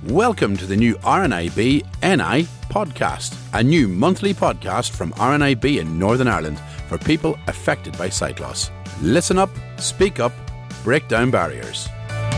Welcome to the new RNIB NI podcast, a new monthly podcast from RNIB in Northern Ireland for people affected by sight loss. Listen up, speak up, break down barriers.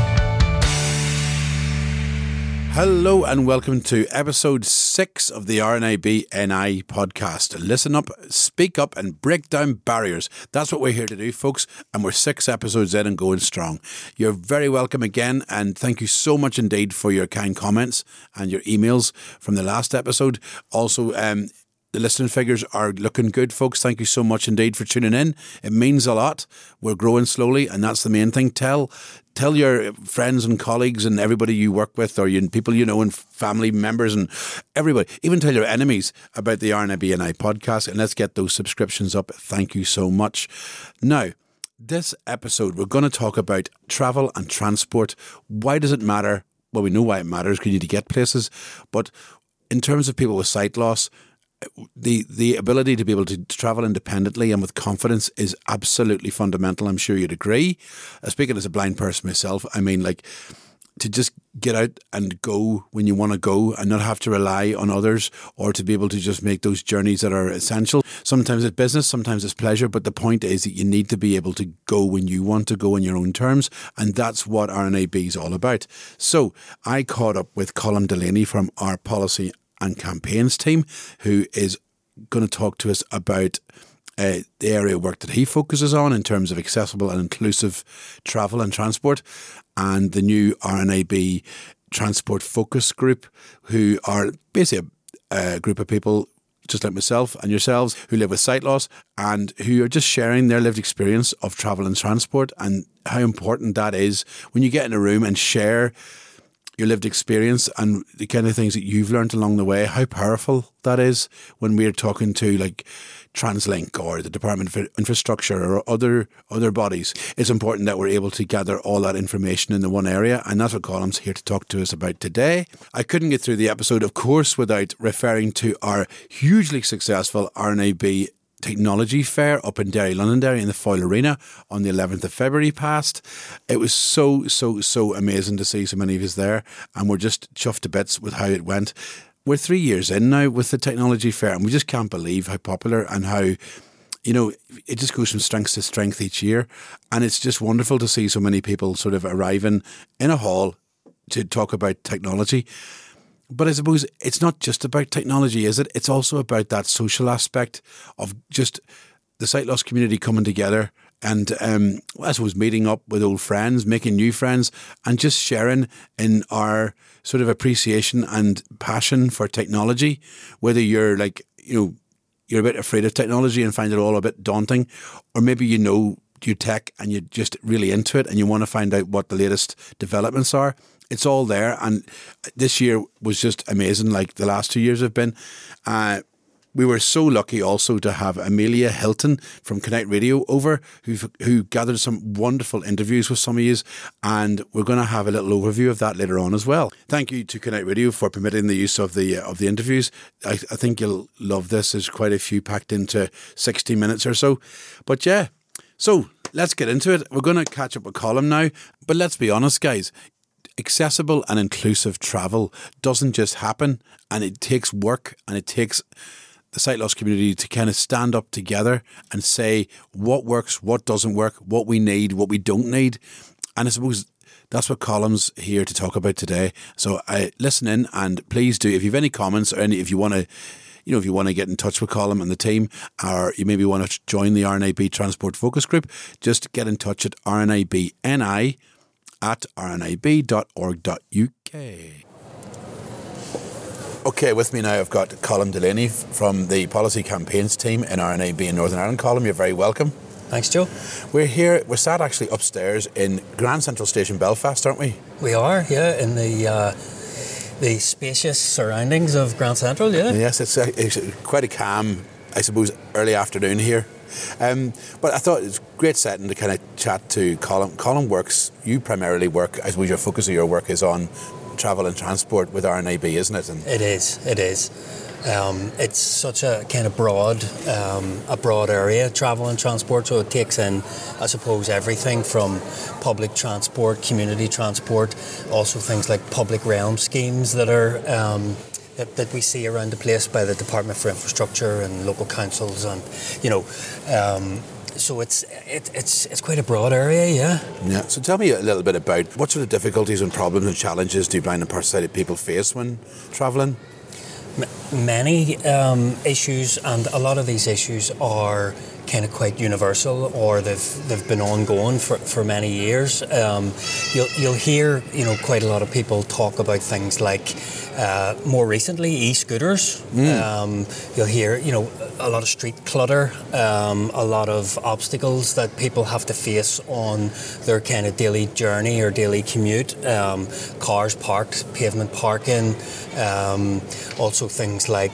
Hello and welcome to episode 6 of the RNIB NI podcast. Listen up, speak up and break down barriers. That's what we're here to do, folks, and we're 6 episodes in and going strong. You're very welcome again, and thank you so much indeed for your kind comments and your emails from the last episode. Also, the listening figures are looking good, folks. Thank you so much indeed for tuning in. It means a lot. We're growing slowly, and that's the main thing. Tell your friends and colleagues and everybody you work with, or people you know, and family members and everybody. Even tell your enemies about the RNIB NI podcast, and let's get those subscriptions up. Thank you so much. Now, this episode, we're going to talk about travel and transport. Why does it matter? Well, we know why it matters, because you need to get places. But in terms of people with sight loss, the ability to be able to travel independently and with confidence is absolutely fundamental. I'm sure you'd agree. Speaking as a blind person myself, I mean, like, to just get out and go when you want to go and not have to rely on others, or to be able to just make those journeys that are essential. Sometimes it's business, sometimes it's pleasure, but the point is that you need to be able to go when you want to go on your own terms, and that's what RNIB is all about. So I caught up with Colm Delaney from our policy and campaigns team, who is going to talk to us about the area of work that he focuses on in terms of accessible and inclusive travel and transport, and the new RNIB Transport Focus Group, who are basically a group of people just like myself and yourselves who live with sight loss and who are just sharing their lived experience of travel and transport, and how important that is when you get in a room and share your lived experience and the kind of things that you've learned along the way, how powerful that is when we're talking to like TransLink or the Department of Infrastructure or other bodies. It's important that we're able to gather all that information in the one area, and that's what Colm's here to talk to us about today. I couldn't get through the episode, of course, without referring to our hugely successful RNIB Technology Fair up in Derry, Londonderry in the Foyle Arena on the 11th of February past. It was so amazing to see so many of us there, and we're just chuffed to bits with how it went. We're 3 years in now with the Technology Fair, and we just can't believe how popular and how, you know, it just goes from strength to strength each year, and it's just wonderful to see so many people sort of arriving in a hall to talk about technology. But I suppose it's not just about technology, is it? It's also about that social aspect of just the sight loss community coming together and, I suppose, meeting up with old friends, making new friends, and just sharing in our sort of appreciation and passion for technology. Whether you're like, you know, you're a bit afraid of technology and find it all a bit daunting, or maybe you know your tech and you're just really into it and you want to find out what the latest developments are. It's all there, and this year was just amazing, like the last 2 years have been. We were so lucky also to have Amelia Hilton from Connect Radio over, who gathered some wonderful interviews with some of you, and we're going to have a little overview of that later on as well. Thank you to Connect Radio for permitting the use of the interviews. I think you'll love this. There's quite a few packed into 60 minutes or so. But yeah, so let's get into it. We're going to catch up with Colm now, but let's be honest, guys. Accessible and inclusive travel doesn't just happen, and it takes work, and it takes the sight loss community to kind of stand up together and say what works, what doesn't work, what we need, what we don't need. And I suppose that's what Colm's here to talk about today. So listen in, and please do, if you have any comments or if you want to, you know, if you want to get in touch with Colm and the team, or you maybe want to join the RNIB Transport Focus Group, just get in touch at rnibni@rnib.org.uk. Okay, with me now I've got Colm Delaney from the Policy Campaigns team in RNIB in Northern Ireland. Colm, you're very welcome. Thanks, Joe. We're sat actually upstairs in Grand Central Station, Belfast, aren't we? We are, yeah, in the spacious surroundings of Grand Central, yeah. Yes, it's quite a calm, I suppose, early afternoon here. But I thought it was a great setting to kind of chat to Colm. Colm you primarily work, I suppose your focus of your work is on travel and transport with RNIB, isn't it? It is. It's such a kind of broad area, travel and transport, so it takes in, I suppose, everything from public transport, community transport, also things like public realm schemes that are that we see around the place by the Department for Infrastructure and local councils, and so it's quite a broad area, yeah. Yeah. So tell me a little bit about what sort of difficulties and problems and challenges do blind and partially-sighted people face when travelling? Many issues, and a lot of these issues are kind of quite universal, or they've been ongoing for many years. You'll hear quite a lot of people talk about things like more recently e-scooters. You'll hear a lot of street clutter, a lot of obstacles that people have to face on their kind of daily journey or daily commute. Cars parked, pavement parking, also things like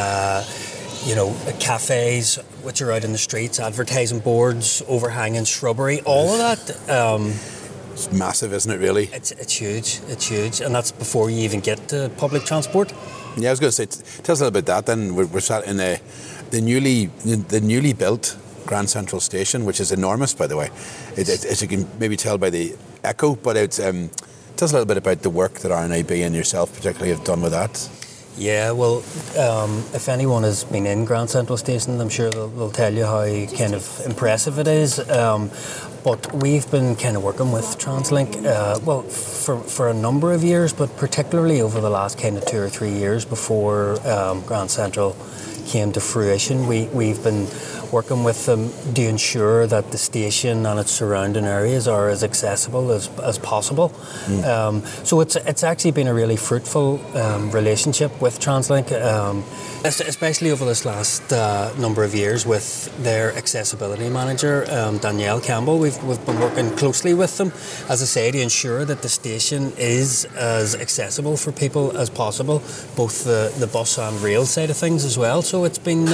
cafes which are out in the streets, advertising boards, overhanging shrubbery, all of that. It's massive, isn't it, really? It's huge, and that's before you even get to public transport. Yeah, I was going to say, tell us a little bit about that then. We're sat in the newly built Grand Central Station, which is enormous, by the way. As you can maybe tell by the echo, but it's tell us a little bit about the work that RNIB and yourself particularly have done with that. Yeah, well, if anyone has been in Grand Central Station, I'm sure they'll tell you how kind of impressive it is. But we've been kind of working with TransLink, for a number of years, but particularly over the last kind of 2 or 3 years before Grand Central came to fruition. We've been working with them to ensure that the station and its surrounding areas are as accessible as possible. So it's actually been a really fruitful relationship with TransLink, especially over this last number of years with their accessibility manager, Danielle Campbell. We've been working closely with them, as I say, to ensure that the station is as accessible for people as possible, both the bus and rail side of things as well. So it's been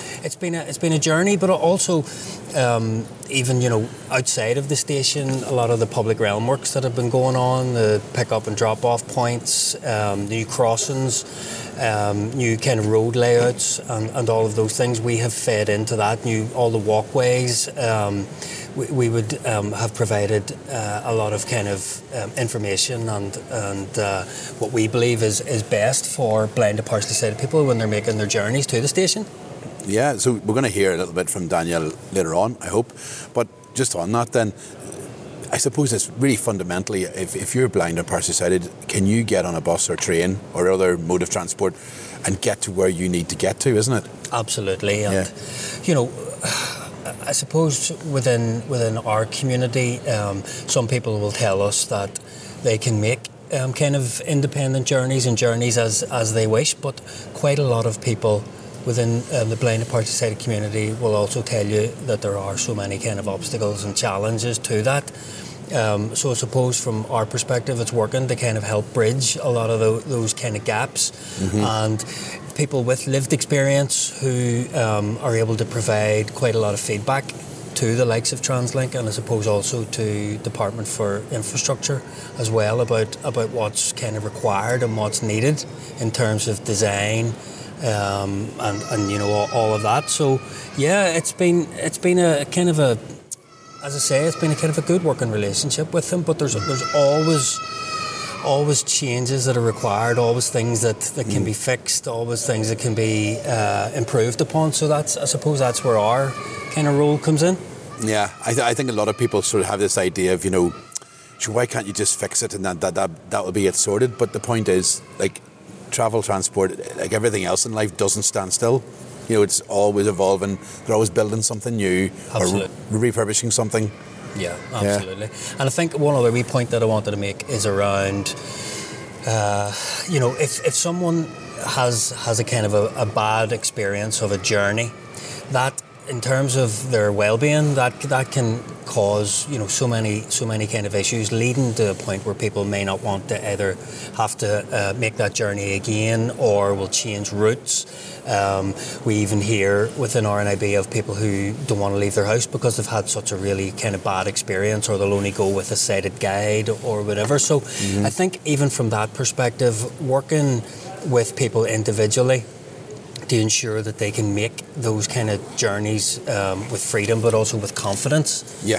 a journey, but also even outside of the station, a lot of the public realm works that have been going on, the pick up and drop off points, new crossings, new kind of road layouts, and all of those things, we have fed into that. All the walkways, we would have provided a lot of kind of information and what we believe is best for blind and partially sighted people when they're making their journeys to the station. Yeah, so we're going to hear a little bit from Danielle later on, I hope. But just on that then, I suppose it's really fundamentally, if you're blind or partially sighted, can you get on a bus or train or other mode of transport and get to where you need to get to, isn't it? Absolutely. And, I suppose within our community, some people will tell us that they can make kind of independent journeys and journeys as they wish, but quite a lot of people within the blind and partially sighted community will also tell you that there are so many kind of obstacles and challenges to that. So I suppose from our perspective, it's working to kind of help bridge a lot of those kind of gaps. And people with lived experience who are able to provide quite a lot of feedback to the likes of TransLink, and I suppose also to Department for Infrastructure as well about what's kind of required and what's needed in terms of design. And all of that. So yeah, it's been a kind of a, as I say, it's been a kind of a good working relationship with them. But there's always changes that are required, always things that can be fixed, always things that can be improved upon. So I suppose that's where our kind of role comes in. Yeah, I think a lot of people sort of have this idea of why can't you just fix it and that will be it sorted? But the point is, like, travel, transport, like everything else in life, doesn't stand still. It's always evolving. They're always building something new. Absolutely. Or refurbishing something. Yeah, absolutely. Yeah. And I think one other wee point that I wanted to make is around, if someone has a kind of a bad experience of a journey, that in terms of their well-being, that can cause so many kind of issues, leading to a point where people may not want to either have to make that journey again or will change routes. We even hear within RNIB of people who don't want to leave their house because they've had such a really kind of bad experience, or they'll only go with a sighted guide or whatever. So I think even from that perspective, working with people individually to ensure that they can make those kind of journeys with freedom, but also with confidence. Yeah.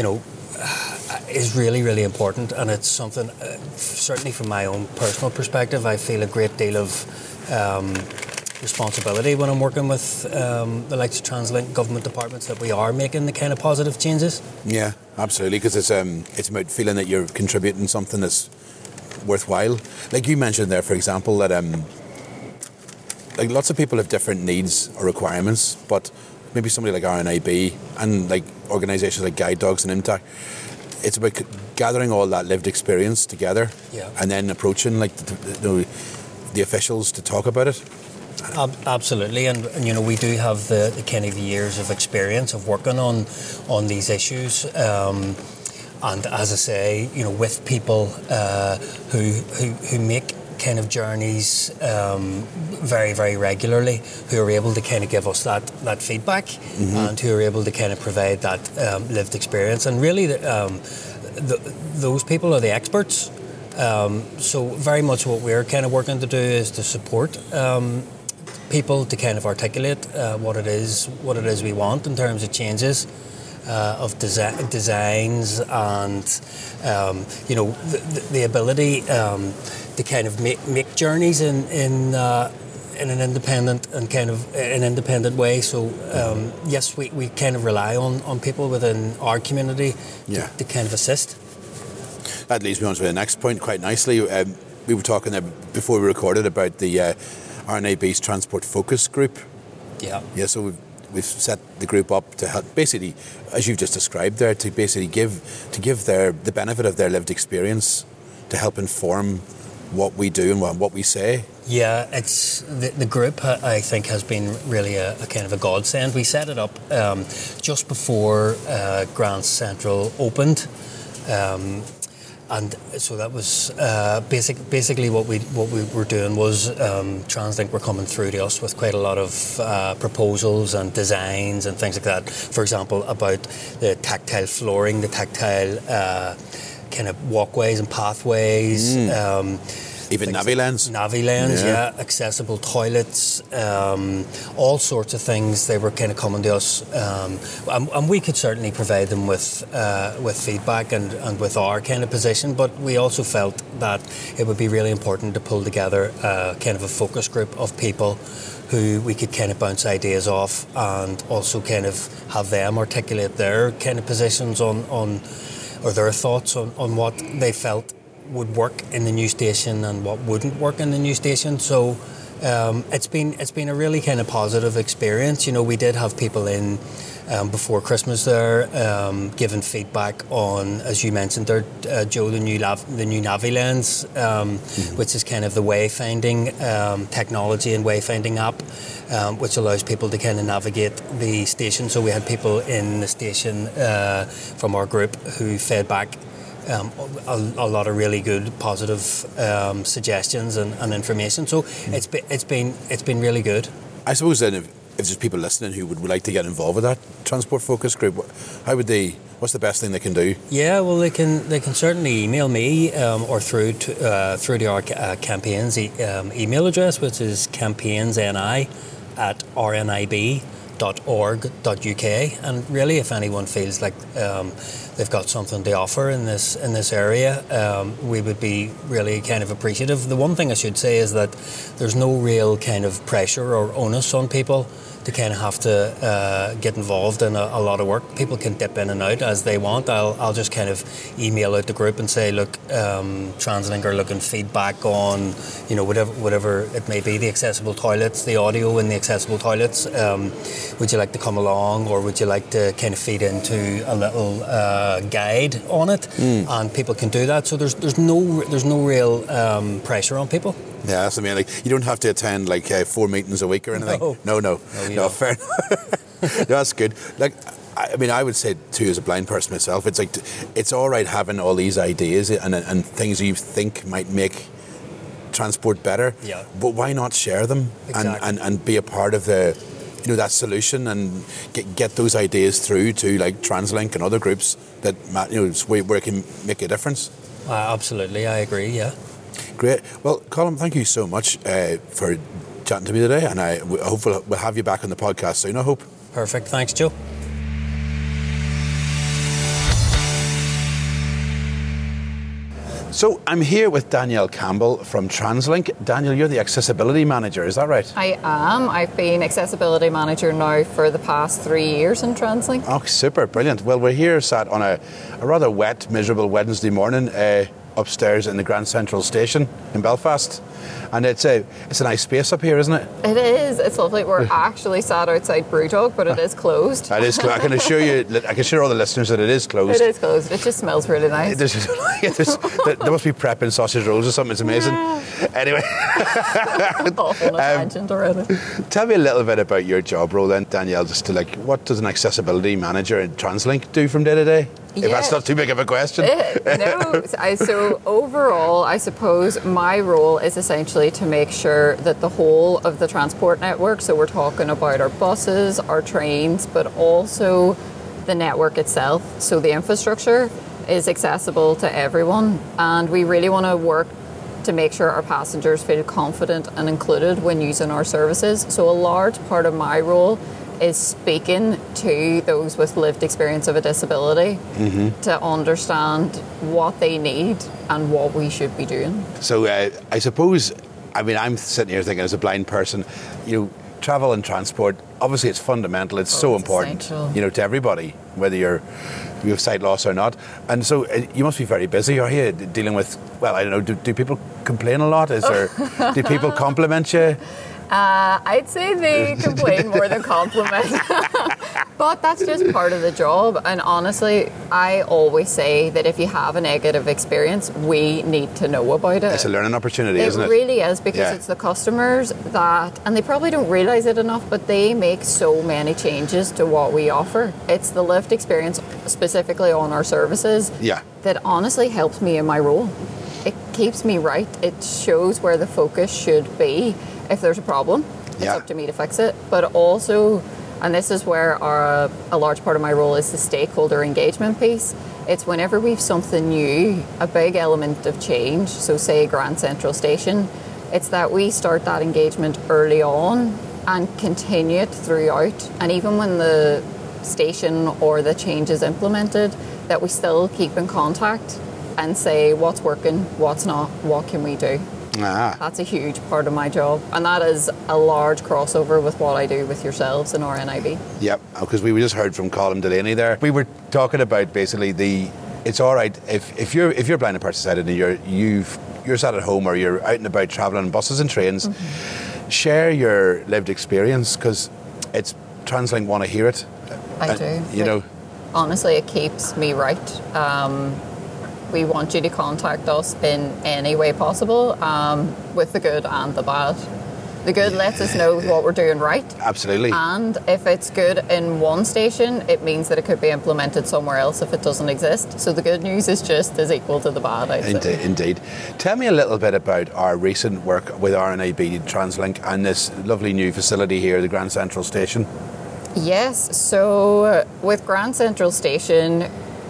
Is really, really important, and it's something, certainly from my own personal perspective, I feel a great deal of responsibility when I'm working with the likes of TransLink government departments, that we are making the kind of positive changes. Yeah, absolutely, because it's about feeling that you're contributing something that's worthwhile. Like you mentioned there, for example, that like lots of people have different needs or requirements, but maybe somebody like RNIB and like organisations like Guide Dogs and IMTAC, it's about gathering all that lived experience together, and then approaching like the officials to talk about it. Absolutely, and we do have the kind of years of experience of working on these issues, and as I say, with people who make kind of journeys very, very regularly, who are able to kind of give us that feedback, and who are able to kind of provide that lived experience. And really, those people are the experts. So very much what we're kind of working to do is to support people to kind of articulate what it is we want in terms of changes of designs, and the ability to kind of make journeys in an independent and kind of an independent way. So yes, we kind of rely on people within our community to kind of assist. That leads me on to the next point quite nicely. We were talking there before we recorded about the RNIB's Transport Focus Group. Yeah. So we've set the group up to help, basically, as you've just described there, to basically give the benefit of their lived experience to help inform what we do and what we say. Yeah, it's the group, I think, has been really a kind of a godsend. We set it up just before Grand Central opened. And so that was basically what we were doing was TransLink were coming through to us with quite a lot of proposals and designs and things like that. For example, about the tactile flooring, the tactile kind of walkways and pathways. Even Navilens, accessible toilets, all sorts of things. They were kind of coming to us, and we could certainly provide them with feedback and with our kind of position. But we also felt that it would be really important to pull together kind of a focus group of people who we could kind of bounce ideas off, and also kind of have them articulate their kind of positions on or their thoughts on what they felt would work in the new station and what wouldn't work in the new station. So it's been a really kind of positive experience. We did have people in before Christmas there, giving feedback on, as you mentioned there, Joe, the new Navilens, which is kind of the wayfinding technology and wayfinding app, which allows people to kind of navigate the station. So we had people in the station from our group who fed back a lot of really good, positive suggestions and information. So it's been really good. I suppose then if there's people listening who would like to get involved with that Transport Focus Group, what's the best thing they can do? Yeah, well, they can certainly email me or through to our campaign's email address, which is campaigns@rnib.org.uk. And really, if anyone feels like they've got something to offer in this area, we would be really kind of appreciative. The one thing I should say is that there's no real kind of pressure or onus on people to kind of have to get involved in a lot of work. People can dip in and out as they want. I'll just kind of email out the group and say, look, TransLink are looking feedback on, whatever it may be, the accessible toilets, the audio in the accessible toilets. Would you like to come along, or would you like to kind of feed into a little guide on it? And people can do that. So there's no real pressure on people. Yeah, that's what I mean. Like, you don't have to attend 4 meetings a week or anything. No, fair enough. No, that's good. I would say too, as a blind person myself, it's all right having all these ideas and things you think might make transport better. Yeah. But why not share them? Exactly. and be a part of the that solution, and get those ideas through to TransLink and other groups that where it can make a difference. Absolutely, I agree. Yeah. Great. Well, Colin, thank you so much for chatting to me today, and I hope we'll have you back on the podcast soon, I hope. Perfect. Thanks, Joe. So I'm here with Danielle Campbell from TransLink. Danielle, you're the accessibility manager, is that right? I am. I've been accessibility manager now for the past 3 years in TransLink. Oh, super, brilliant. Well, we're here sat on a rather wet, miserable Wednesday morning upstairs in the Grand Central Station in Belfast. And it's a nice space up here, isn't it? It is. It's lovely. We're actually sat outside Brewdog, but it is closed. It is closed. I can assure all the listeners that it is closed. It is closed. It just smells really nice. There must be prepping sausage rolls or something. It's amazing. Yeah. Anyway. Off on a tangent already. Tell me a little bit about your job role then, Danielle, just to what does an accessibility manager at TransLink do from day to day? If that's not too big of a question. No. So overall, I suppose my role is essentially to make sure that the whole of the transport network, so we're talking about our buses, our trains, but also the network itself, so the infrastructure is accessible to everyone. And we really want to work to make sure our passengers feel confident and included when using our services. So a large part of my role is speaking to those with lived experience of a disability to understand what they need and what we should be doing. So I suppose, I'm sitting here thinking as a blind person, travel and transport, obviously it's fundamental, it's so important, essential. To everybody, whether you have sight loss or not. And so you must be very busy, are you, dealing with, well, I don't know, do people complain a lot? Do people compliment you? I'd say they complain more than compliment. But that's just part of the job. And honestly, I always say that if you have a negative experience, we need to know about it. It's a learning opportunity, isn't it? It really is, because it's the customers that, and they probably don't realise it enough, but they make so many changes to what we offer. It's the lived experience, specifically on our services, that honestly helps me in my role. It keeps me right. It shows where the focus should be. If there's a problem, it's up to me to fix it. But also, and this is where a large part of my role is the stakeholder engagement piece. It's whenever we've something new, a big element of change, so say Grand Central Station, it's that we start that engagement early on and continue it throughout. And even when the station or the change is implemented, that we still keep in contact and say what's working, what's not, what can we do. That's a huge part of my job, and that is a large crossover with what I do with yourselves in RNIB. Yep, because we just heard from Colin Delaney there. We were talking about basically it's all right if you're blind and partially sighted and you're sat at home or you're out and about travelling on buses and trains, share your lived experience, because it's TransLink want to hear it. I do. Honestly, it keeps me right. We want you to contact us in any way possible, with the good and the bad. The good lets us know what we're doing right. Absolutely. And if it's good in one station, it means that it could be implemented somewhere else if it doesn't exist. So the good news is just as equal to the bad, I'd say. Indeed. Tell me a little bit about our recent work with RNIB TransLink and this lovely new facility here, the Grand Central Station. Yes, so with Grand Central Station,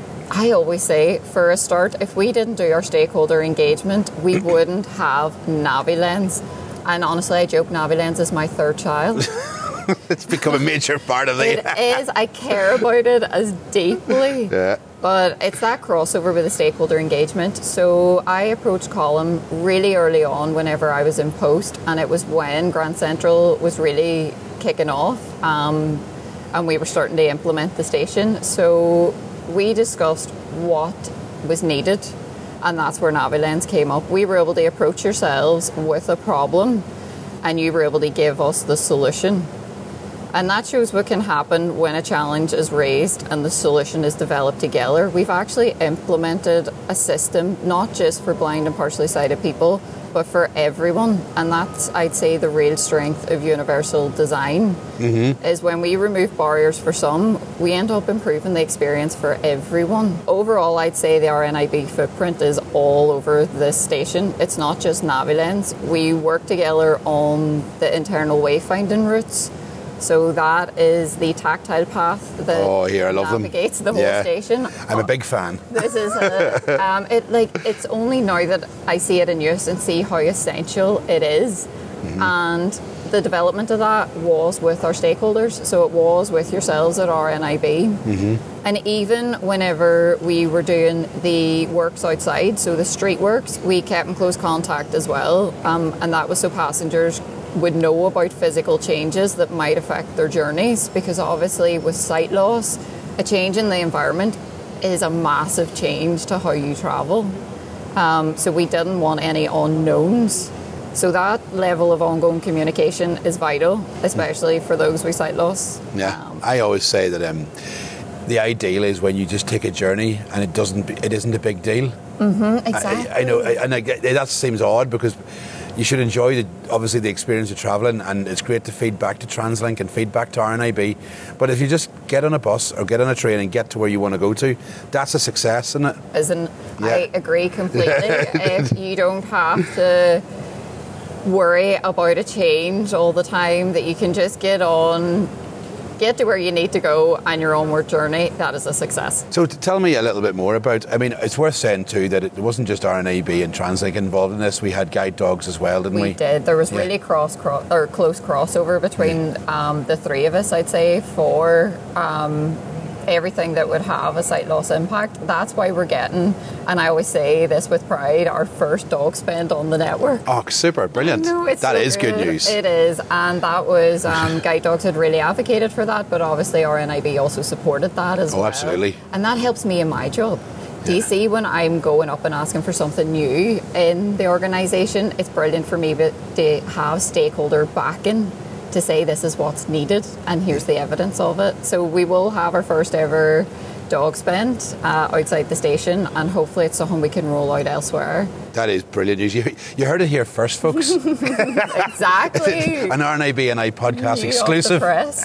I always say, for a start, if we didn't do our stakeholder engagement, we wouldn't have Navilens. And honestly, I joke Navilens is my third child. It's become a major part of it. It is. I care about it as deeply. Yeah. But it's that crossover with the stakeholder engagement. So I approached Colin really early on whenever I was in post, and it was when Grand Central was really kicking off, and we were starting to implement the station. So we discussed what was needed, and that's where Navilens came up. We were able to approach yourselves with a problem, and you were able to give us the solution. And that shows what can happen when a challenge is raised and the solution is developed together. We've actually implemented a system, not just for blind and partially sighted people, but for everyone. And that's, I'd say, the real strength of universal design, is when we remove barriers for some, we end up improving the experience for everyone. Overall, I'd say the RNIB footprint is all over this station. It's not just Navilens. We work together on the internal wayfinding routes. So that is the tactile path that navigates the whole station. I'm a big fan. This is it's only now that I see it in use and see how essential it is. And the development of that was with our stakeholders. So it was with yourselves at RNIB. Mm-hmm. And even whenever we were doing the works outside, so the street works, we kept in close contact as well. And that was so passengers would know about physical changes that might affect their journeys, because obviously with sight loss, a change in the environment is a massive change to how you travel. So we didn't want any unknowns. So that level of ongoing communication is vital, especially for those with sight loss. Yeah, I always say that the ideal is when you just take a journey and it isn't a big deal. Mm-hmm, exactly. I know, and that seems odd, because you should enjoy obviously the experience of travelling, and it's great to feed back to TransLink and feed back to RNIB. But if you just get on a bus or get on a train and get to where you want to go to, that's a success, isn't it? I agree completely. If you don't have to worry about a change all the time, that you can just get to where you need to go on your onward journey, that is a success. So tell me a little bit more about, it's worth saying too that it wasn't just RNIB and TransLink involved in this. We had guide dogs as well, didn't we? We did. There was really close crossover between the three of us, I'd say, for everything that would have a sight loss impact. That's why we're getting, and I always say this with pride, our first dog spend on the network. Oh, super, brilliant. That is good news. It is, and that was, Guide Dogs had really advocated for that, but obviously RNIB also supported that as well. Oh, absolutely. And that helps me in my job. Do you see, when I'm going up and asking for something new in the organisation, it's brilliant for me to have stakeholder backing to say this is what's needed and here's the evidence of it. So we will have our first ever dog spend outside the station, and hopefully it's something we can roll out elsewhere. That is brilliant news. You heard it here first, folks. Exactly. An RNIB and I podcast exclusive.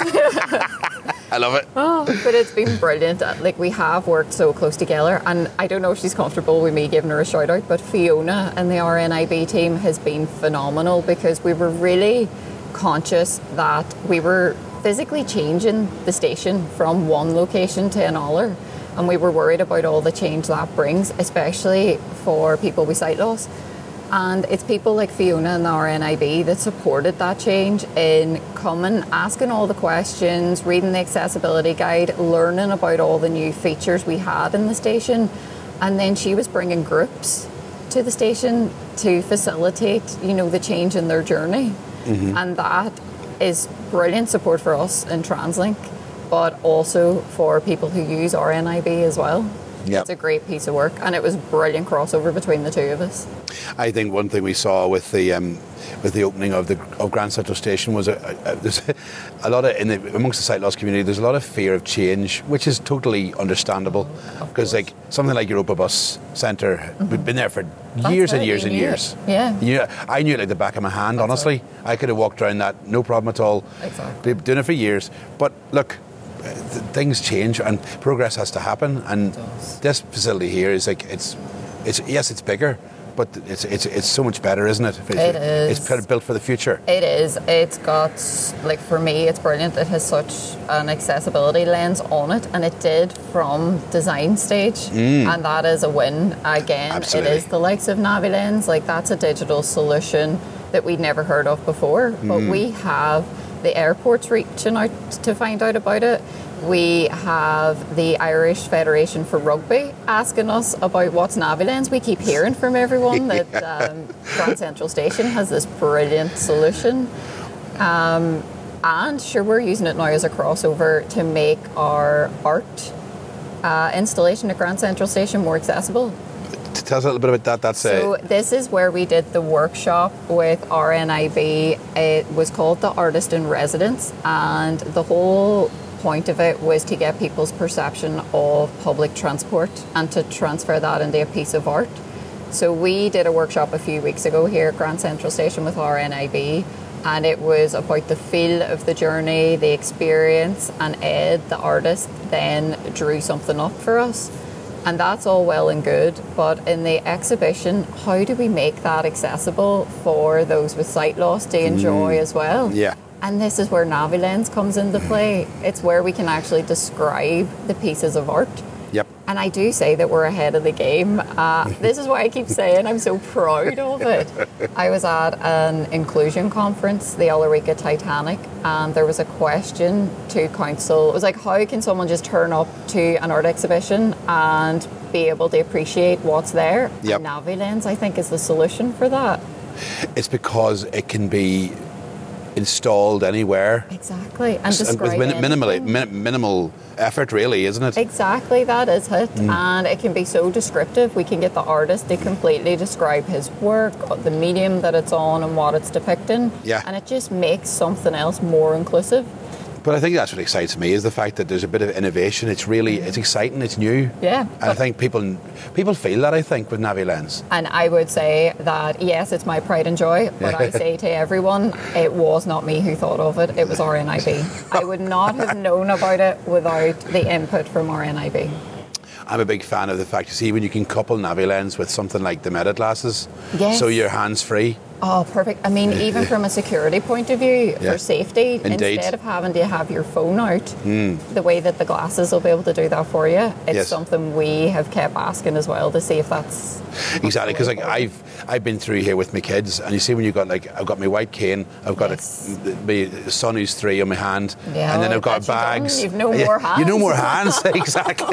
I love it. Oh, but it's been brilliant. Like, we have worked so close together, and I don't know if she's comfortable with me giving her a shout out, but Fiona and the RNIB team has been phenomenal, because we were really conscious that we were physically changing the station from one location to another, and we were worried about all the change that brings, especially for people with sight loss. And it's people like Fiona and the RNIB that supported that change in coming, asking all the questions, reading the accessibility guide, learning about all the new features we had in the station, and then she was bringing groups to the station to facilitate, the change in their journey. Mm-hmm. And that is brilliant support for us in TransLink, but also for people who use RNIB as well. Yep. It's a great piece of work, and it was brilliant crossover between the two of us. I think one thing we saw with the opening of Grand Central Station was there's a lot of amongst the sight loss community. There's a lot of fear of change, which is totally understandable, because like something like Europa Bus Centre, mm-hmm. we've been there for years and years and years. Yeah, I knew it like the back of my hand. That's honestly, right. I could have walked around that, no problem at all. Exactly, been doing it for years. But look, things change and progress has to happen. And this facility here is like it's bigger, but it's so much better, isn't it? It is. It's kind of built for the future. It is. It's got, like, for me, it's brilliant. It has such an accessibility lens on it, and it did from design stage, and that is a win. Again, Absolutely. It is the likes of NaviLens. Like, that's a digital solution that we'd never heard of before, but we have the airports reaching out to find out about it. We have the Irish Federation for Rugby asking us about what's NaviLens. We keep hearing from everyone that Grand Central Station has this brilliant solution. And sure, we're using it now as a crossover to make our art installation at Grand Central Station more accessible. Tell us a little bit about that. So this is where we did the workshop with RNIB. It was called the Artist in Residence, and the whole point of it was to get people's perception of public transport and to transfer that into a piece of art. So we did a workshop a few weeks ago here at Grand Central Station with RNIB, and it was about the feel of the journey, the experience, and Ed, the artist, then drew something up for us. And that's all well and good, but in the exhibition, how do we make that accessible for those with sight loss to enjoy as well? Yeah. And this is where NaviLens comes into play. It's where we can actually describe the pieces of art. Yep. And I do say that we're ahead of the game. This is why I keep saying I'm so proud of it. I was at an inclusion conference, the Ulrika Titanic, and there was a question to council. It was like, how can someone just turn up to an art exhibition and be able to appreciate what's there? Yep. And NaviLens, I think, is the solution for that. It's because it can be installed anywhere. Exactly. And With describe minimal effort, really, isn't it? Exactly, that is it. And it can be so descriptive. We can get the artist to completely describe his work, the medium that it's on and what it's depicting. Yeah. And it just makes something else more inclusive. But I think that's what excites me, is the fact that there's a bit of innovation. It's really, it's exciting, it's new. Yeah. And I think people feel that, I think, with NaviLens. And I would say that, yes, it's my pride and joy, but I say to everyone, it was not me who thought of it, it was RNIB. I would not have known about it without the input from RNIB. I'm a big fan of the fact, you see, when you can couple NaviLens with something like the Meta glasses, Yes. so you're hands-free. Oh, perfect. I mean, even from a security point of view, Yeah. for safety, Indeed. instead of having to have your phone out, the way that the glasses will be able to do that for you, it's Yes. something we have kept asking as well to see if that's... Exactly, because like I've been through here with my kids, and you see when you got, like, I've got my white cane, I've got Yes. my son who's 3 on my hand, Yeah, and then I've got that's you done. bags. You've no more hands. You no more hands, exactly.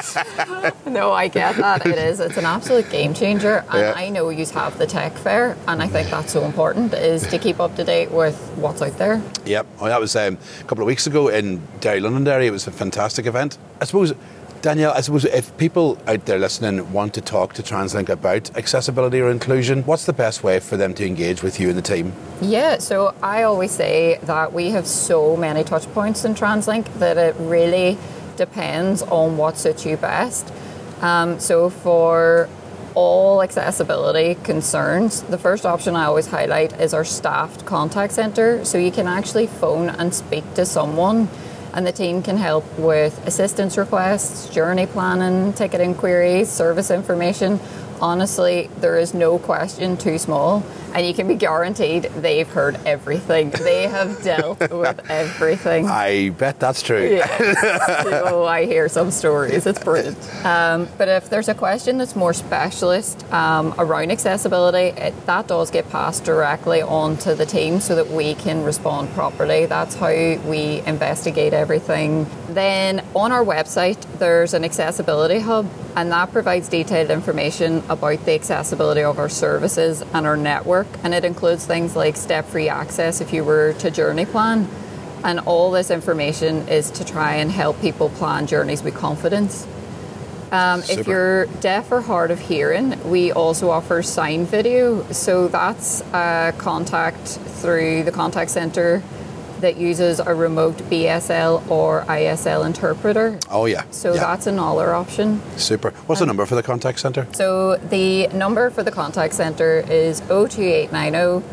No, I get that. It's an absolute game changer. And Yeah. I know you have the tech fair, and I think that's so important, is to keep up to date with what's out there. Yep, well, that was a couple of weeks ago in Derry, Londonderry. It was a fantastic event. I suppose, Danielle, if people out there listening want to talk to TransLink about accessibility or inclusion, what's the best way for them to engage with you and the team? Yeah, so I always say that we have so many touch points in TransLink that it really depends on what suits you best. So for all accessibility concerns, the first option I always highlight is our staffed contact centre. So you can actually phone and speak to someone, and the team can help with assistance requests, journey planning, ticket inquiries, service information. Honestly, there is no question too small, and you can be guaranteed they've heard everything. They have dealt with everything. I bet that's true. Yes. Oh, I hear some stories. It's brilliant. But if there's a question that's more specialist around accessibility, that does get passed directly on to the team so that we can respond properly. That's how we investigate everything. Then on our website, there's an accessibility hub, and that provides detailed information about the accessibility of our services and our network. And it includes things like step-free access if you were to journey plan. And all this information is to try and help people plan journeys with confidence. If you're deaf or hard of hearing, we also offer sign video. So that's contact through the contact centre that uses a remote BSL or ISL interpreter. Oh, yeah. So that's another option. Super. What's the number for the contact centre? So the number for the contact centre is 02890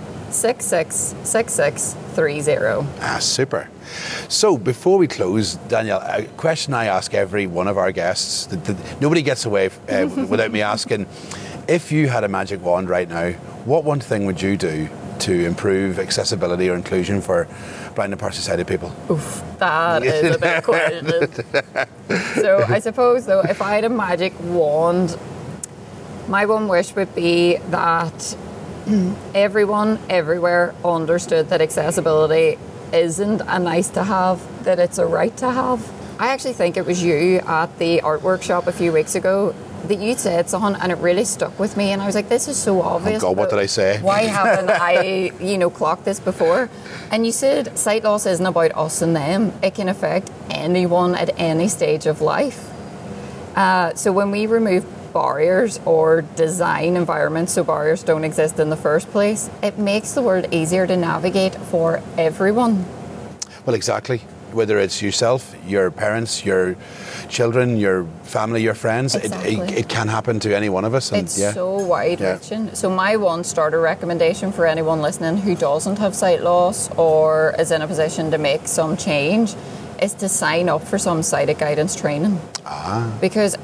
666630. Ah, super. So before we close, Danielle, a question I ask every one of our guests, that nobody gets away without me asking, if you had a magic wand right now, what one thing would you do to improve accessibility or inclusion for blind and partially sighted people? Oof, that is a big question. So I suppose, though, if I had a magic wand, my one wish would be that everyone, everywhere understood that accessibility isn't a nice to have, that it's a right to have. I actually think it was you at the art workshop a few weeks ago that you said something, and it really stuck with me, and I was like, this is so obvious. Oh God, what did I say? Why haven't I, clocked this before? And you said sight loss isn't about us and them. It can affect anyone at any stage of life. So when we remove barriers or design environments so barriers don't exist in the first place, it makes the world easier to navigate for everyone. Well, exactly. Whether it's yourself, your parents, your children, your family, your friends, Exactly. it can happen to any one of us. And It's so wide-reaching. So my one starter recommendation for anyone listening who doesn't have sight loss or is in a position to make some change is to sign up for some sighted guidance training. Because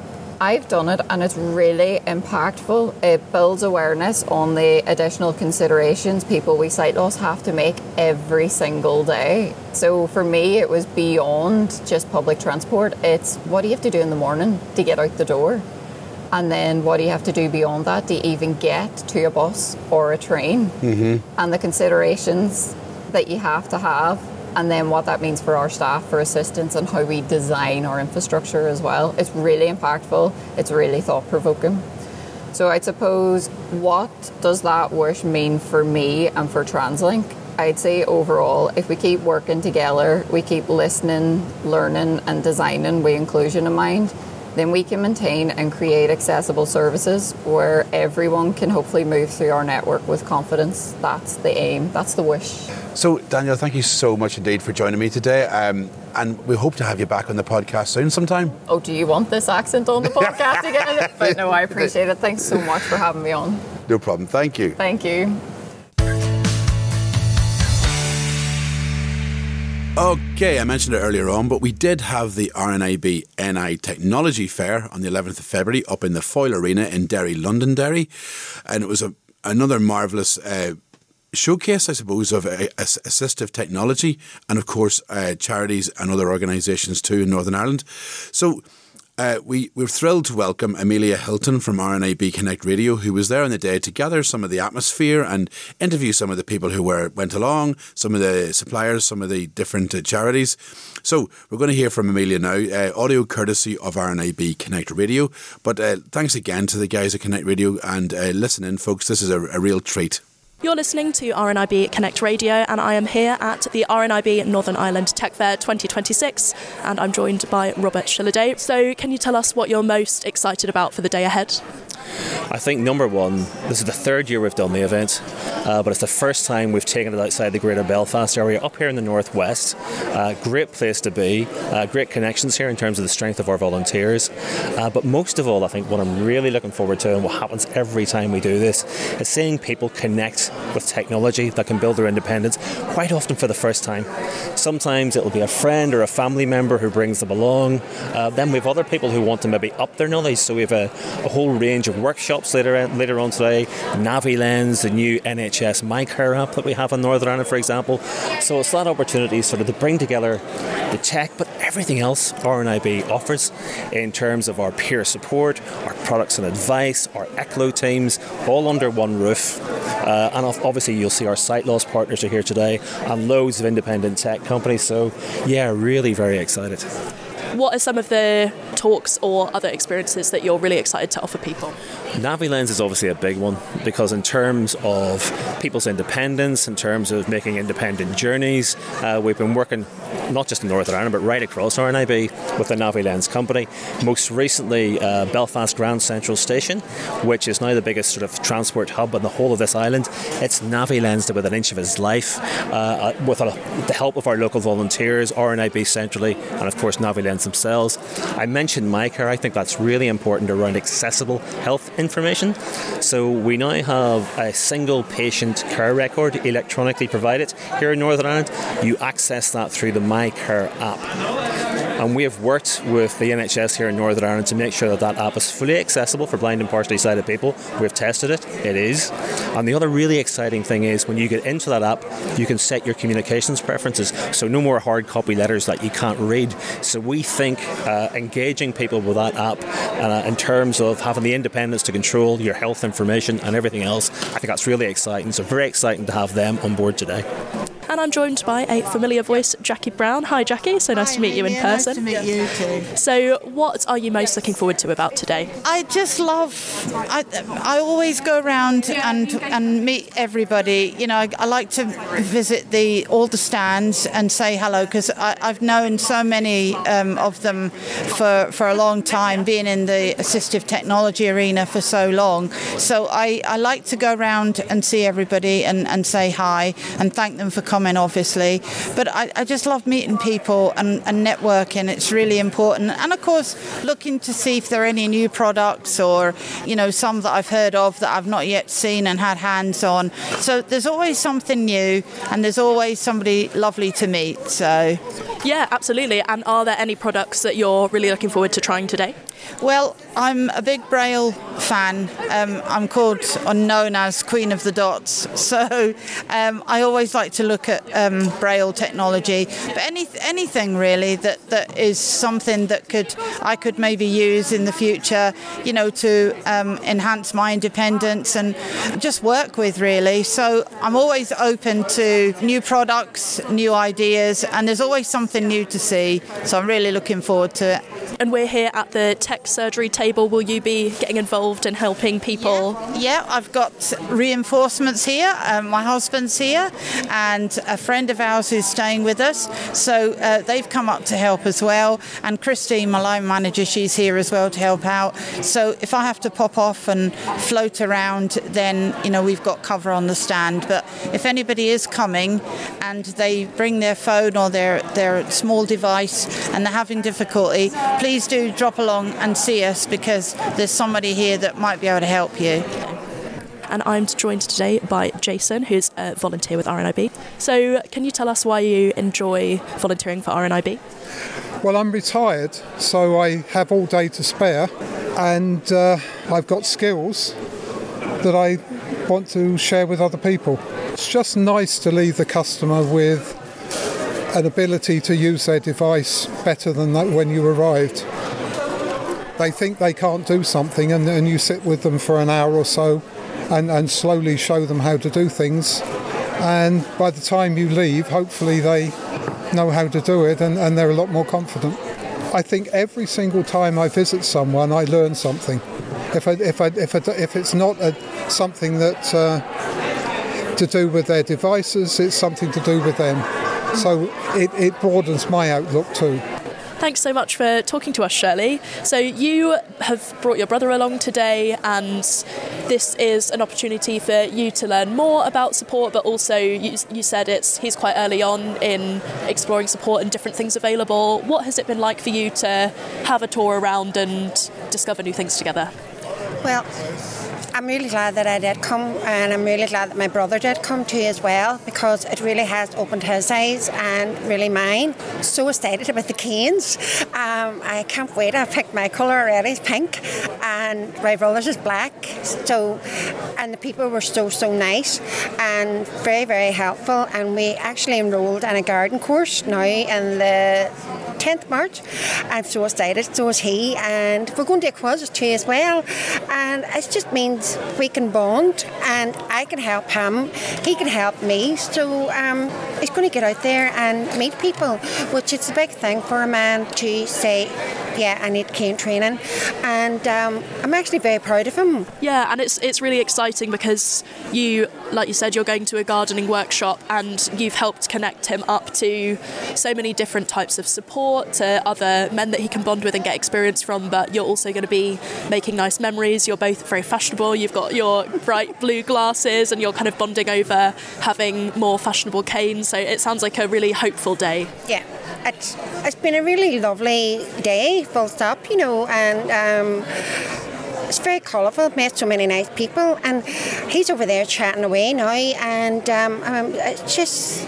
I've done it and it's really impactful. It builds awareness on the additional considerations people with sight loss have to make every single day. So for me, it was beyond just public transport. It's what do you have to do in the morning to get out the door? And then what do you have to do beyond that to even get to a bus or a train? And the considerations that you have to have, and then what that means for our staff, for assistance, and how we design our infrastructure as well. It's really impactful. It's really thought-provoking. So I suppose, what does that wish mean for me and for TransLink? I'd say overall, if we keep working together, we keep listening, learning, and designing with inclusion in mind, then we can maintain and create accessible services where everyone can hopefully move through our network with confidence. That's the aim. That's the wish. So, Danielle, thank you so much indeed for joining me today. And we hope to have you back on the podcast soon sometime. Oh, do you want this accent on the podcast again? But no, I appreciate it. Thanks so much for having me on. No problem. Thank you. Thank you. Okay, I mentioned it earlier on, but we did have the RNIB NI Technology Fair on the 11th of February up in the Foyle Arena in Derry, Londonderry. And it was another marvellous showcase, I suppose, of assistive technology and, of course, charities and other organisations too in Northern Ireland. So we're thrilled to welcome Amelia Hilton from RNIB Connect Radio, who was there on the day to gather some of the atmosphere and interview some of the people who went along, some of the suppliers, some of the different charities. So we're going to hear from Amelia now, audio courtesy of RNIB Connect Radio. But thanks again to the guys at Connect Radio, and listen in, folks, this is a real treat. You're listening to RNIB Connect Radio, and I am here at the RNIB Northern Ireland Tech Fair 2026, and I'm joined by Robert Shilliday. So can you tell us what you're most excited about for the day ahead? I think number one, this is the third year we've done the event, but it's the first time we've taken it outside the Greater Belfast area, up here in the northwest. Great place to be, great connections here in terms of the strength of our volunteers. But most of all, I think what I'm really looking forward to, and what happens every time we do this, is seeing people connect with technology that can build their independence, quite often for the first time. Sometimes it'll be a friend or a family member who brings them along. Then we have other people who want to maybe up their knowledge, so we have a whole range of workshops later on today. NaviLens, the new NHS MyCare app that we have in Northern Ireland, for example. So it's that opportunity sort of to bring together the tech, but everything else RNIB offers in terms of our peer support, our products and advice, our ECLO teams, all under one roof. And obviously you'll see our sight loss partners are here today, and loads of independent tech companies. So yeah, really very excited. What are some of the talks or other experiences that you're really excited to offer people? NaviLens is obviously a big one, because in terms of people's independence, in terms of making independent journeys, we've been working not just in Northern Ireland but right across RNIB with the NaviLens company. Most recently Belfast Grand Central Station, which is now the biggest sort of transport hub on the whole of this island. It's NaviLens with an inch of his life, with the help of our local volunteers, RNIB centrally, and of course NaviLens themselves. I mentioned MyCare. I think that's really important around accessible health information. So we now have a single patient care record electronically provided here in Northern Ireland. You access that through the MyCare app. And we have worked with the NHS here in Northern Ireland to make sure that that app is fully accessible for blind and partially sighted people. We've tested it. It is. And the other really exciting thing is when you get into that app, you can set your communications preferences. So no more hard copy letters that you can't read. So we think engaging people with that app in terms of having the independence to control your health information and everything else, I think that's really exciting. So very exciting to have them on board today. And I'm joined by a familiar voice, Jackie Brown. Hi, Jackie. So nice to meet you in person. Nice to meet you too. So what are you most looking forward to about today? I just love, I always go around and meet everybody. You know, I like to visit all the stands and say hello, because I've known so many of them for a long time, being in the assistive technology arena for so long. So I like to go around and see everybody and say hi and thank them for coming, obviously. But I just love meeting people and networking. It's really important. And of course, looking to see if there are any new products or, you know, some that I've heard of that I've not yet seen and had hands on. So there's always something new, and there's always somebody lovely to meet. So yeah, absolutely. And are there any products that you're really looking forward to trying today? Well, I'm a big Braille fan. I'm known as Queen of the Dots. So I always like to look at Braille technology. But anything really that is something that I could maybe use in the future, to enhance my independence and just work with, really. So I'm always open to new products, new ideas, and there's always something new to see. So I'm really looking forward to it. And we're here at the tech surgery table. Will you be getting involved in helping people? Yeah, I've got reinforcements here. My husband's here and a friend of ours who's staying with us. So they've come up to help as well. And Christine, my line manager, she's here as well to help out. So if I have to pop off and float around, then, we've got cover on the stand. But if anybody is coming and they bring their phone or their small device and they're having difficulty, please do drop along and see us, because there's somebody here that might be able to help you. And I'm joined today by Jason, who's a volunteer with RNIB. So can you tell us why you enjoy volunteering for RNIB? Well, I'm retired, so I have all day to spare, and I've got skills that I want to share with other people. It's just nice to leave the customer with an ability to use their device better than that when you arrived. They think they can't do something, and you sit with them for an hour or so and slowly show them how to do things. And by the time you leave, hopefully they know how to do it and they're a lot more confident. I think every single time I visit someone, I learn something. If it's not something that to do with their devices, it's something to do with them. So it broadens my outlook too. Thanks so much for talking to us, Shirley. So you have brought your brother along today, and this is an opportunity for you to learn more about support, but also you said he's quite early on in exploring support and different things available. What has it been like for you to have a tour around and discover new things together? Well, I'm really glad that I did come, and I'm really glad that my brother did come too as well, because it really has opened his eyes and really mine. So excited about the canes. I can't wait. I picked my colour already, it's pink, and my brother's is black. So, and the people were so nice and very, very helpful. And we actually enrolled in a garden course now in the 10th March. I'm so excited, so is he, and we're going to a quiz too as well, and it just means we can bond, and I can help him, he can help me, so he's going to get out there and meet people, which is a big thing for a man to say, yeah, I need cane training, and I'm actually very proud of him. Yeah, and it's really exciting because you, like you said, you're going to a gardening workshop and you've helped connect him up to so many different types of support, to other men that he can bond with and get experience from, but you're also going to be making nice memories. You're both very fashionable, you've got your bright blue glasses, and you're kind of bonding over having more fashionable canes, so it sounds like a really hopeful day. Yeah, it's been a really lovely day, full stop, and it's very colourful. I've met so many nice people, and he's over there chatting away now, and it's just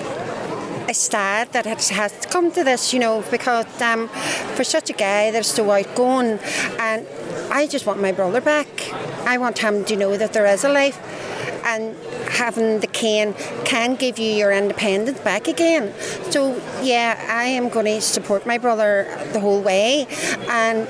sad that it has come to this, because for such a guy that's so outgoing, and I just want my brother back. I want him to know that there is a life, and having the cane can give you your independence back again. So yeah, I am going to support my brother the whole way and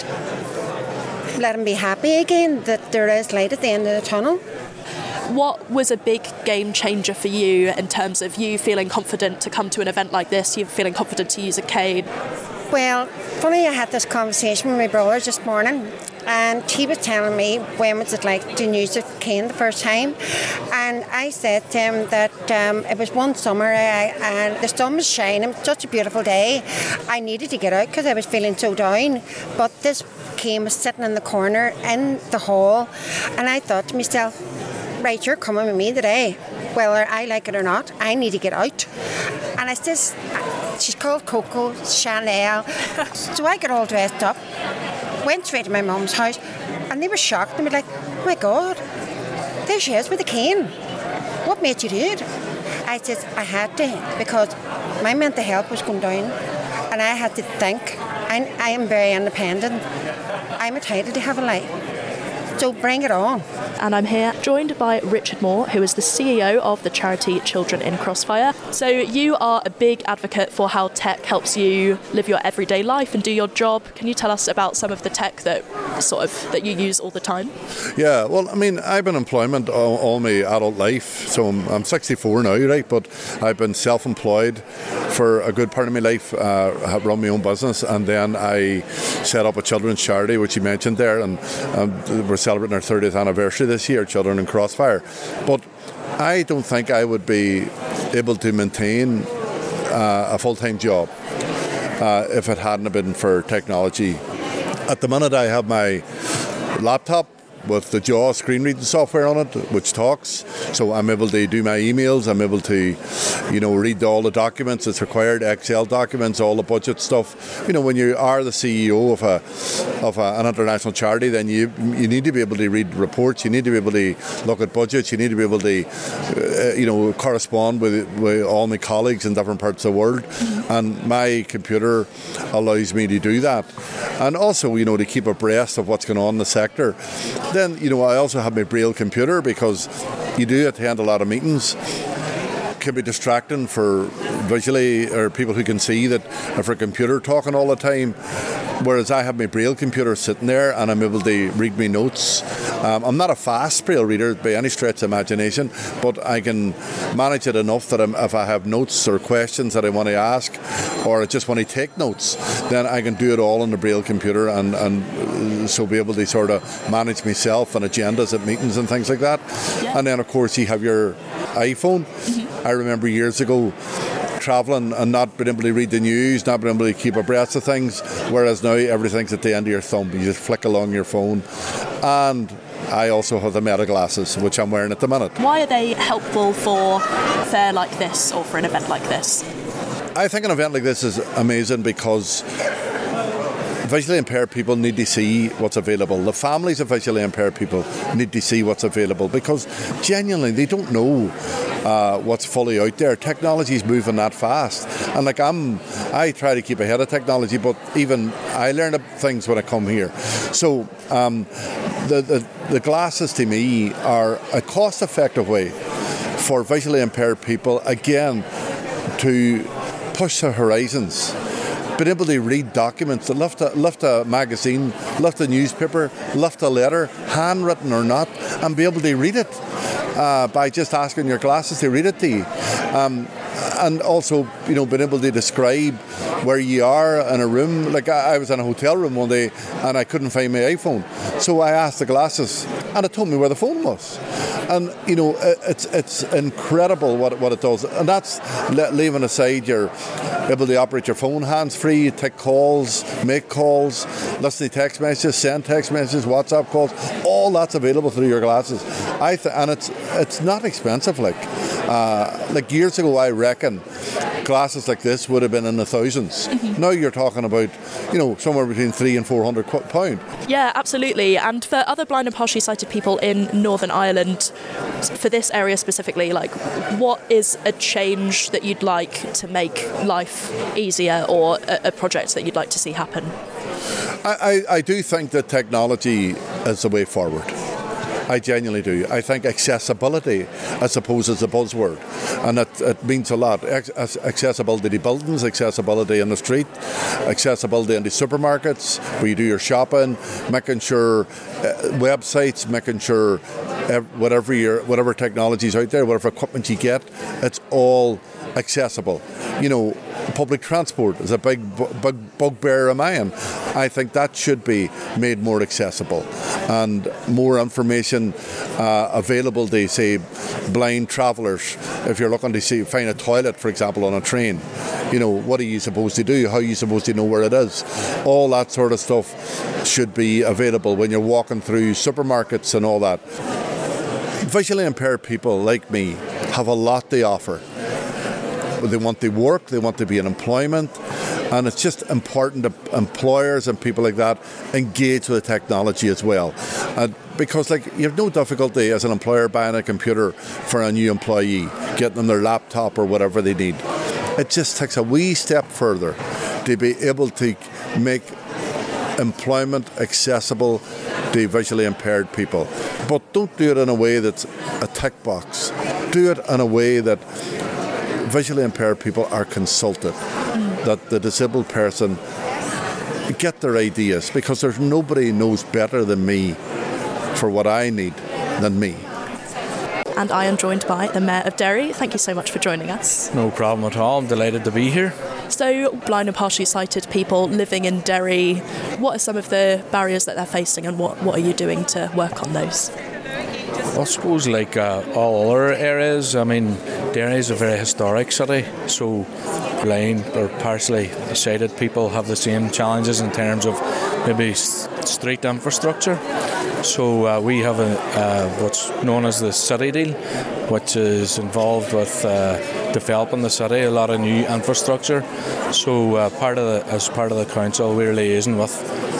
let him be happy again, that there is light at the end of the tunnel. What was a big game changer for you in terms of you feeling confident to come to an event like this, you feeling confident to use a cane? Well, funny, I had this conversation with my brother this morning, and he was telling me when was it like to use a cane the first time, and I said to him that it was one summer and the sun was shining, such a beautiful day. I needed to get out because I was feeling so down, but this cane was sitting in the corner in the hall, and I thought to myself, right, you're coming with me today, whether I like it or not, I need to get out. And I says, she's called Coco Chanel. So I got all dressed up, went straight to my mum's house, and they were shocked and were like, oh my God, there she is with a cane. What made you do it? I said, I had to, because my mental health was going down, and I had to think I am very independent. I'm entitled to have a life. So bring it on. And I'm here joined by Richard Moore, who is the CEO of the charity Children in Crossfire. So you are a big advocate for how tech helps you live your everyday life and do your job. Can you tell us about some of the tech that you use all the time? Yeah, well, I mean, I've been in employment all my adult life, so I'm 64 now, right? But I've been self-employed for a good part of my life. I have run my own business, and then I set up a children's charity, which you mentioned there, and we're celebrating our 30th anniversary this year, Children in Crossfire. But I don't think I would be able to maintain a full-time job if it hadn't been for technology. At the minute, I have my laptop with the JAWS screen reading software on it, which talks. So I'm able to do my emails. I'm able to, read all the documents that's required, Excel documents, all the budget stuff. When you are the CEO of an international charity, then you need to be able to read reports. You need to be able to look at budgets. You need to be able to, correspond with all my colleagues in different parts of the world. And my computer allows me to do that. And also, to keep abreast of what's going on in the sector. Then, I also have my Braille computer because you do attend a lot of meetings. It can be distracting for visually or people who can see that if a computer talking all the time. Whereas I have my Braille computer sitting there and I'm able to read my notes. I'm not a fast Braille reader by any stretch of imagination, but I can manage it enough that if I have notes or questions that I want to ask or I just want to take notes, then I can do it all on the Braille computer and so be able to sort of manage myself and agendas at meetings and things like that. Yeah. And then, of course, you have your iPhone. Mm-hmm. I remember years ago travelling and not being able to read the news, not being able to keep abreast of things, whereas now everything's at the end of your thumb. You just flick along your phone. And I also have the Meta glasses, which I'm wearing at the minute. Why are they helpful for a fair like this or for an event like this? I think an event like this is amazing because visually impaired people need to see what's available. The families of visually impaired people need to see what's available because genuinely they don't know what's fully out there. Technology's moving that fast, and I try to keep ahead of technology, but even I learn things when I come here. So the glasses to me are a cost-effective way for visually impaired people again to push their horizons. Being able to read documents, to lift a magazine, lift a newspaper, lift a letter, handwritten or not, and be able to read it by just asking your glasses to read it to you. And also, being able to describe where you are in a room. Like I was in a hotel room one day and I couldn't find my iPhone. So I asked the glasses and it told me where the phone was. And, it's incredible what it does. And that's leaving aside you're able to operate your phone hands-free, take calls, make calls, listen to text messages, send text messages, WhatsApp calls. All that's available through your glasses. And it's not expensive. Like years ago, I reckon glasses like this would have been in the thousands. Mm-hmm. Now you're talking about, somewhere between £300 and £400. Yeah, absolutely. And for other blind and partially sighted people in Northern Ireland, for this area specifically, what is a change that you'd like to make life easier or a project that you'd like to see happen? I do think that technology is the way forward. I genuinely do. I think accessibility, I suppose, is a buzzword, and it means a lot. Accessibility to buildings, accessibility in the street, accessibility in the supermarkets where you do your shopping, making sure websites, making sure whatever technology is out there, whatever equipment you get, it's all accessible. Public transport is a big bugbear of mine. I think that should be made more accessible and more information available to, say, blind travellers. If you're looking to find a toilet, for example, on a train, what are you supposed to do? How are you supposed to know where it is? All that sort of stuff should be available when you're walking through supermarkets and all that. Visually impaired people like me have a lot to offer. They want to work, they want to be in employment, and it's just important that employers and people like that engage with the technology as well. Because you have no difficulty as an employer buying a computer for a new employee, getting them their laptop or whatever they need. It just takes a wee step further to be able to make employment accessible to visually impaired people. But don't do it in a way that's a tick box. Do it in a way that visually impaired people are consulted, that the disabled person get their ideas, because there's nobody knows better than me for what I need than me. And I am joined by the Mayor of Derry. Thank you so much for joining us. No problem at all. I'm delighted to be here. So, blind and partially sighted people living in Derry, what are some of the barriers that they're facing, and what are you doing to work on those? I suppose like all other areas, I mean, Derry is a very historic city, so blind or partially sighted people have the same challenges in terms of maybe street infrastructure. So we have what's known as the City Deal, which is involved with developing the city, a lot of new infrastructure. So as part of the council, we're liaising with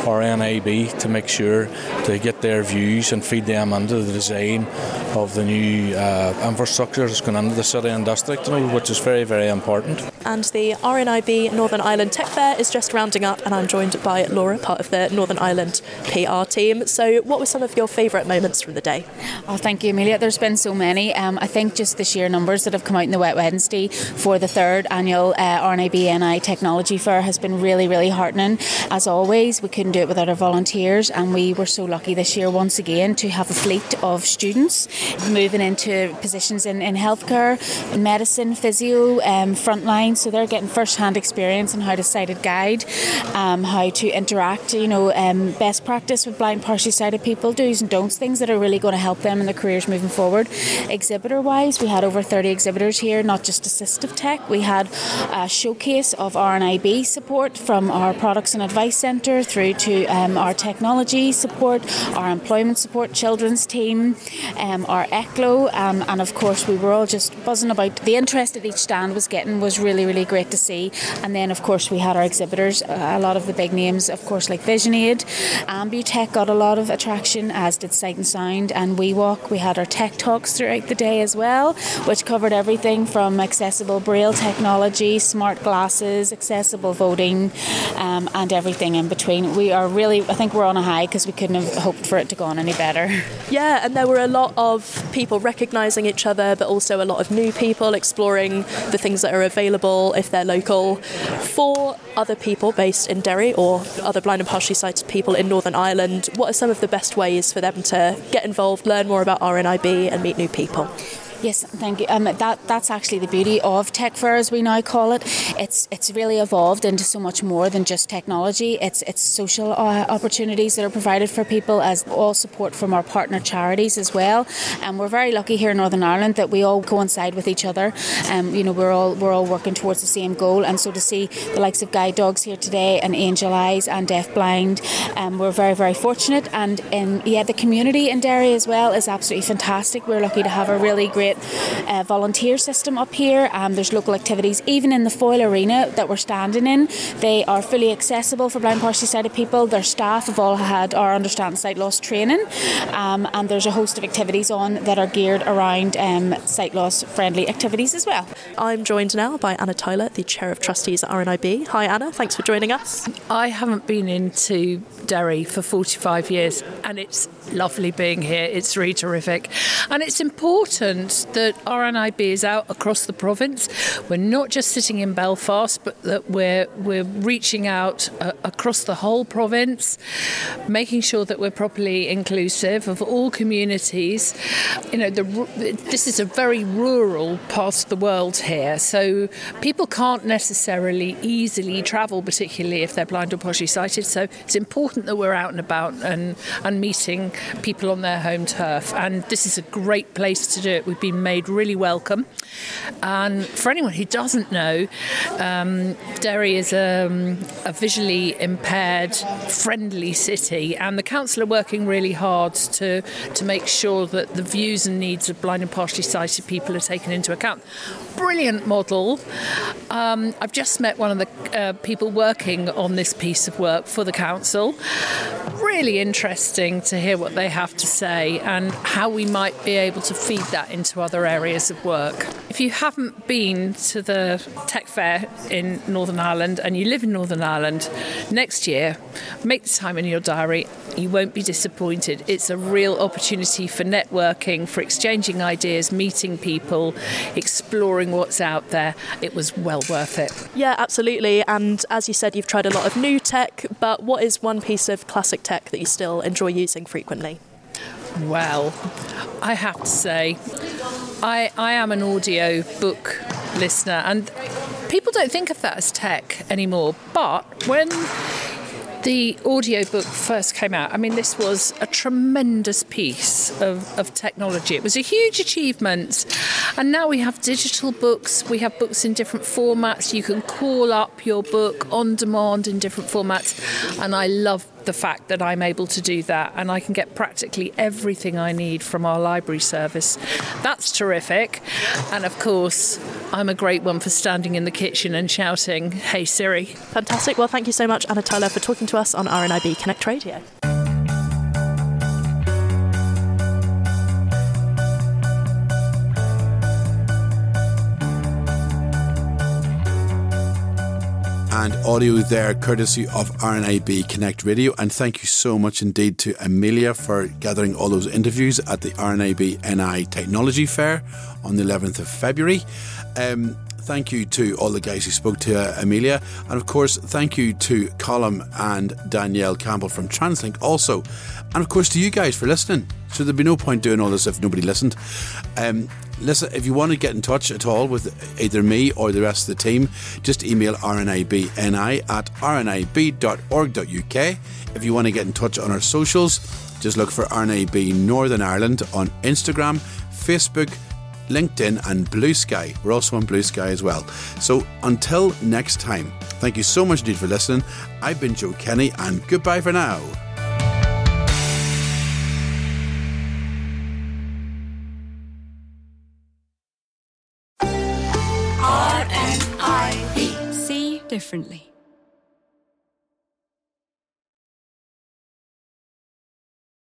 RNIB to make sure to get their views and feed them into the design of the new infrastructure that's going into the city and district, which is very, very important. And the RNIB Northern Ireland Tech Fair is just rounding up, and I'm joined by Laura, part of the Northern Ireland PR team. So what were some of your favourite moments from the day? Oh, thank you, Amelia. There's been so many. I think just the sheer numbers that have come out in the Wet Wednesday for the third annual RNIB NI Technology Fair has been really, really heartening. As always, we couldn't do it without our volunteers, and we were so lucky this year once again to have a fleet of students moving into positions in healthcare, in medicine, physio, frontline. So they're getting first-hand experience on how to sighted guide, how to interact, best practice with blind, partially sighted people, do's and don'ts, things that are really going to help them in their careers moving forward. Exhibitor-wise, we had over 30 exhibitors here, not just assistive tech. We had a showcase of RNIB support from our Products and Advice Centre through to our technology support, our employment support, children's team, our ECLO, and of course we were all just buzzing about the interest that each stand was getting. Was really, really great to see. And then of course we had our exhibitors, a lot of the big names, of course, like VisionAid. Ambutech got a lot of attraction, as did Sight and Sound and WeWalk. We had our tech talks throughout the day as well, which covered everything from accessible braille technology, smart glasses, accessible voting, and everything in between. We are really, I think we're on a high because we couldn't have hoped for it to go on any better. Yeah, and there were a lot of people recognising each other, but also a lot of new people exploring the things that are available if they're local. For other people based in Derry or other blind and partially sighted people in Northern Ireland, what are some of the best ways for them to get involved, learn more about RNIB and meet new people? Yes, thank you. That's actually the beauty of Tech Fair, as we now call it. It's really evolved into so much more than just technology. It's social opportunities that are provided for people, as all support from our partner charities as well. And we're very lucky here in Northern Ireland that we all coincide with each other. We're all working towards the same goal. And so to see the likes of Guide Dogs here today, and Angel Eyes and Deaf Blind, we're very, very fortunate. And the community in Derry as well is absolutely fantastic. We're lucky to have a really great volunteer system up here. There's local activities even in the Foyle Arena that we're standing in. They are fully accessible for blind, partially sighted people. Their staff have all had our Understand Sight Loss training, and there's a host of activities on that are geared around sight loss friendly activities as well. I'm joined now by Anna Tyler, the Chair of Trustees at RNIB. Hi Anna, thanks for joining us. I haven't been into Derry for 45 years and it's lovely being here. It's really terrific, and it's important that RNIB is out across the province. We're not just sitting in Belfast, but that we're reaching out across the whole province, making sure that we're properly inclusive of all communities. This is a very rural part of the world here, so people can't necessarily easily travel, particularly if they're blind or partially sighted. So it's important that we're out and about and meeting people on their home turf, and this is a great place to do it. We've been made really welcome, and for anyone who doesn't know, Derry is a visually impaired friendly city, and the council are working really hard to make sure that the views and needs of blind and partially sighted people are taken into account. Brilliant model. I've just met one of the people working on this piece of work for the council. Really interesting to hear what they have to say and how we might be able to feed that into other areas of work. If if you haven't been to the Tech Fair in Northern Ireland and you live in Northern Ireland, next year, make the time in your diary. You won't be disappointed. It's a real opportunity for networking, for exchanging ideas, meeting people, exploring what's out there. It was well worth it. Yeah, absolutely. And as you said, you've tried a lot of new tech, but what is one piece of classic tech that you still enjoy using frequently? Well, I have to say, I am an audio book listener, and people don't think of that as tech anymore. But when the audiobook first came out, I mean, this was a tremendous piece of technology. It was a huge achievement. And now we have digital books. We have books in different formats. You can call up your book on demand in different formats. And I love the fact that I'm able to do that, and I can get practically everything I need from our library service. That's terrific. And of course, I'm a great one for standing in the kitchen and shouting, "Hey Siri." Fantastic. Well, thank you so much, Anna Tyler, for talking to us on RNIB Connect Radio. And audio there, courtesy of RNIB Connect Radio. And thank you so much indeed to Amelia for gathering all those interviews at the RNIB NI Technology Fair on the 11th of February. Thank you to all the guys who spoke to Amelia. And of course, thank you to Colm and Danielle Campbell from TransLink also. And of course to you guys for listening. So there'd be no point doing all this if nobody listened. Listen, if you want to get in touch at all with either me or the rest of the team, just email rnibni@rnib.org.uk. If you want to get in touch on our socials, just look for RNIB Northern Ireland on Instagram, Facebook, LinkedIn and Blue Sky. We're also on Blue Sky as well. So until next time, thank you so much indeed for listening. I've been Joe Kenny, and goodbye for now. RNIB. See differently.